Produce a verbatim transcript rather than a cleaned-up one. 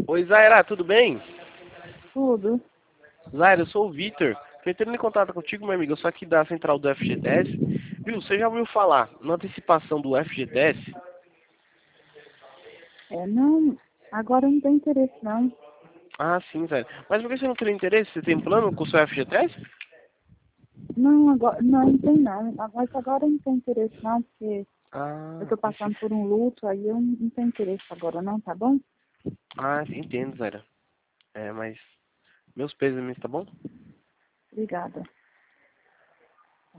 Oi, Zaira, tudo bem? Tudo. Zaira, eu sou o Vitor. Tô entrando em contato contigo, meu amigo. Eu sou aqui da central do F G T S. Viu, você já ouviu falar na antecipação do F G T S? É, não, agora não tem interesse, não. Ah, sim, Zaira. Mas por que você não tem interesse? Você tem plano com o seu F G T S? Não, agora, não, não tem não. Mas agora não tem interesse, não, porque eu Ah, tô esse... passando por um luto, aí eu não, não tenho interesse agora, não, tá bom? ah, entendo, Zaira. É, mas meus pêsames, tá bom? Obrigada.